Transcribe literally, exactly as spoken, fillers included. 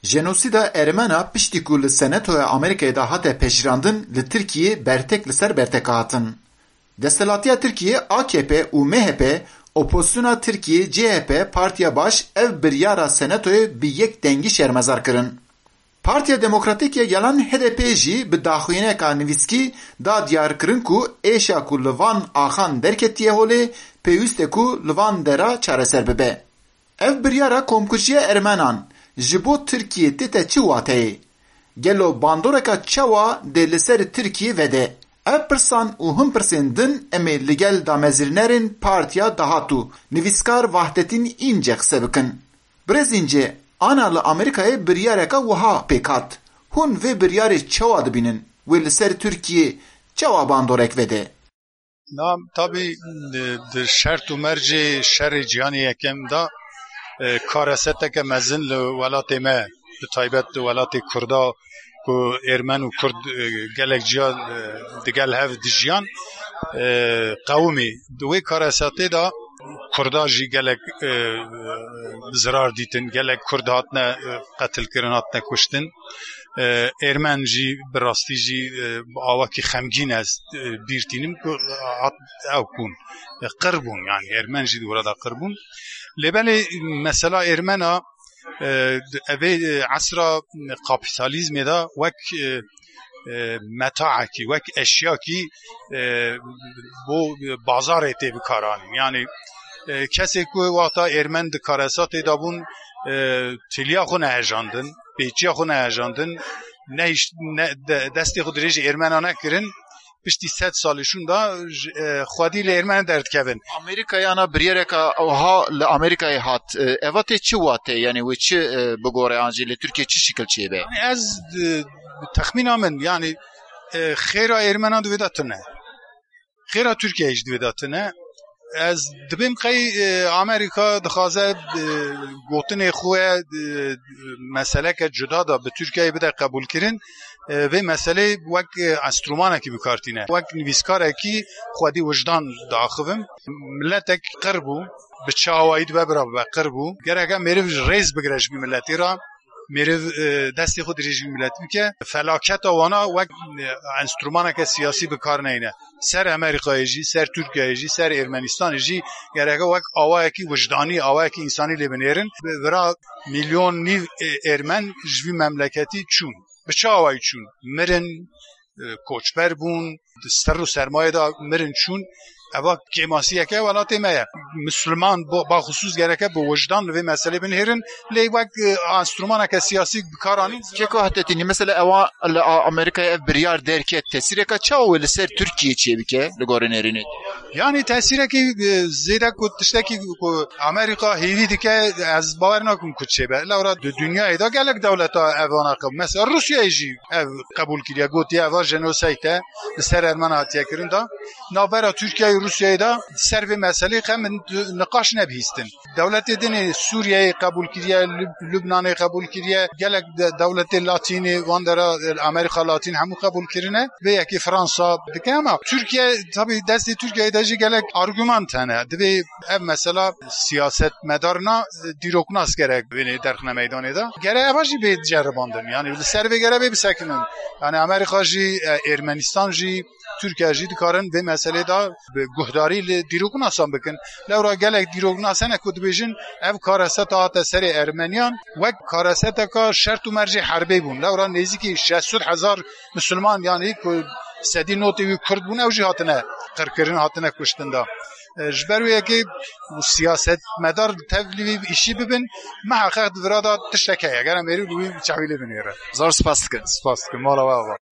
Jenosîda Ermena piştî ku li Senatoya Amerîkayê de hate pêşirandin, li Tirkiyê bertek li ser bertek hatin. Desthilatiya Tirkiye A K P û M H P, Opozisyona Tirkiye C H P Partiya Baş ev biryara Senatoyê bi yek dengî şermezar kirin. Partiya Demokratîk ya Gelan H D P jî bi daxuyîneka nivîskî da diyar kirin ku êşa ku li van axan derketiye holê pêwîst e ku li van dera çareser bibe. Ev biryara komkujiya Ermenan ji bo Tirkiye tête çi wateyê? Gelo bandoreka çawa dê li ser Tirkiye vede. Ev pirsan û him pirsên din em ê li gel damezirînerên partiya dahatû nivîskar Vahdetîn înce qise bikin. Birêzînce ana li Amerîkayê biryareka wiha pêk hat. Hûn vê biryarê çawa dibînin? Wê li ser Tirkiye çawa bandorek vede? Na tabii di şert û mercê şerê ciyanê yekem da karaseteke mezin li welatê me bi taybet li welatê Kurda ku Ermen û Kurd gelek ciya digel hev dijiyan qewmî di wê karasetê da Kurda jî gelek zirar dîtin, gelek Kurd hatine qetilkirin, hatine kuştin. Ermen jî bi rastî jî awakî xemgîn ez bîrtînim ku ew bûn qir bûn, yani Ermen jî di burada qir bûn. Lêbelê mesela Ermena evê esra kapitalizmê da wek metaekî, wek eşyakî bo bazarê tê bikaranîn. Yani kesê ku wata Ermen di karesatê da bûn tiliya xwe nehejandin, pêçiya xwe nehejandin, destê xwe dirêjî Ermena nekirin, piştî sed salî şûn da xwedî li Ermenê derdikevin. Amerîkayê ana biryareka wiha li Amerîkayê hat. Eva tê çi watê? Yani wê çi bigore an jî li Tirkiye çi şikil çêbe? Ez texmîna min yani xêra Ermenan divê de tune. Xêra Tirkiyeyê jî divê de tune. Ez dibêm qey Amerîka dixwaze gotinê xwe meseleke cuda da bi Tirkiyeyê bide qebûlkirin, vê meselê wek enstrûmanekî bikartîne. Wek nivîskarekî xwedî wijdan diaxivin. Milletek qir bû, bi çawayî dibe bira bibe qir bû. Gerek em mêriv rêz bigire ji vî milletê ra, mêriv destê xwe dirêj vî milletî bike. Felaketa wana wek enstrûmaneke siyasî bikar neyne. Ser Amerîkayê jî, ser Tirkiyeyê jî, ser Ermenistanê jî gereke wek awayekî wijdanî, awayekî însanî lê binêrin. Vira milyon nîv Ermen ji vî memleketî çûn. Bi çi awayî çûn? Mirin, koçber bûn, ser û sermayê da mirin çûn. Eva kêmasiyeke welatê me ye. Müslüman baxusûs gereke bi wijdan li vê meselê binêrin, lê wek enstrûmaneke siyasî bikaranîn. Çeko hetetînî mesela ewa li Amerîkayê ev biryar derket tesîreka çawa wê li ser Tirkiye çêbike li gorî nêrînê? Yani tesîrekî zêde ku tiştekî ku Amerîka hêvî dike ez bawer nakim ku çêbe. Lewra di dünyayê da gelek dewleta ev wana qebûl. Mesela Rusyayê jî ev qebûl kiriye, gotiye eva jenoseyt e li ser Ermen hatiye kirin da. Navbera Tirkiyeyê Rusyayê da ser vê meselê xem niqaş nebihîstin. Dewletê dinê Sûriyeyê qebûl kiriye, Lübnanê qebûl kiriye, gelek dewletê Latînê wan dera Amerîka Latîn hemû qebûl kirine. Vê yekî Fransa dike ama Tirkiye tabii destê Tirkiyeyê de jî gelek argüman tene. Divê ev mesela siyasetmedarına dîroknas gerek venê derxine meydanê da. Gere eva jî bê ceribandin. Yani li ser vê gere bê bisekinin. Yani Amerîka jî, Ermenistan jî, Tirkiye jî dikarin vê meselê da guhdarî li dîroknasan bikin. Lewra gelek dîroknas hene ku dibêjin ev kareseta hate serê Ermeniyan wek kareseteka şert û mercê herbê bûn. Lewra nêzîkî şeşsûd hezar Müslüman yani ku sedî notê wî Kurd bûn ew jî hatine qirkirin, hatine kuştin da. Ji ber wê yekê siyasetmedar tevlî wî îşî bibin, meha xex di vira da tiştek heye. Gere mêrî wî çewîlê binêre. Zor spas dikim. Spas dikim. Mala we ava.